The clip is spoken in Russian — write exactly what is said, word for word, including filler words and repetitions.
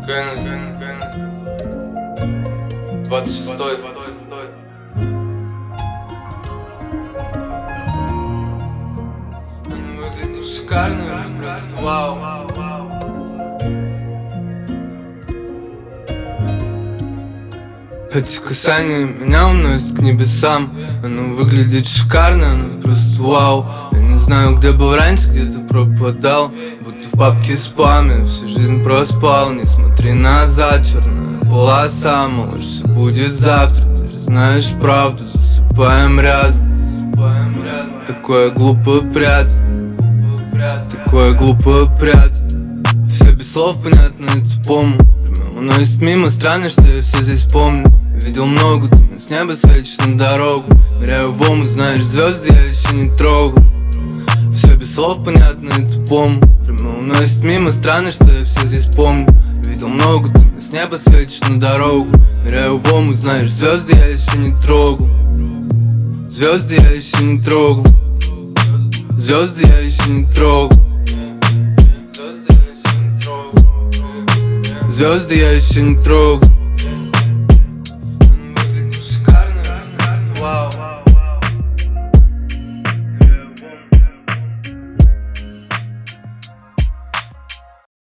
Кеннеди. Двадцать шестой. Она выглядит шикарно, она просто вау. Эти касания меня уносят к небесам. Она выглядит шикарно, она просто вау. Я не знаю, где был раньше, где-то пропадал, будто в папке спаме всю жизнь проспал. Не смотри назад, черная полоса, малыш, все будет завтра. Ты же знаешь правду, засыпаем рядом. Такое глупо прятать, такое глупо прятать. Все без слов понятно и тупому. Время уносит мимо, странно, что я все здесь помню. Видел много, ты с неба светишь на дорогу. Ныряю в омут, знаешь, звезды я еще не трогал. Все без слов понятно и тупому. Время уносит мимо, странно, что я все здесь помню. Видел много, ты с неба светишь на дорогу. Ныряю в омут, знаешь, звезды я еще не трогал. Звезды я еще не трогал. Звезды я еще не трогал. Звезды я еще не трогал. Она выглядит шикарно, вау.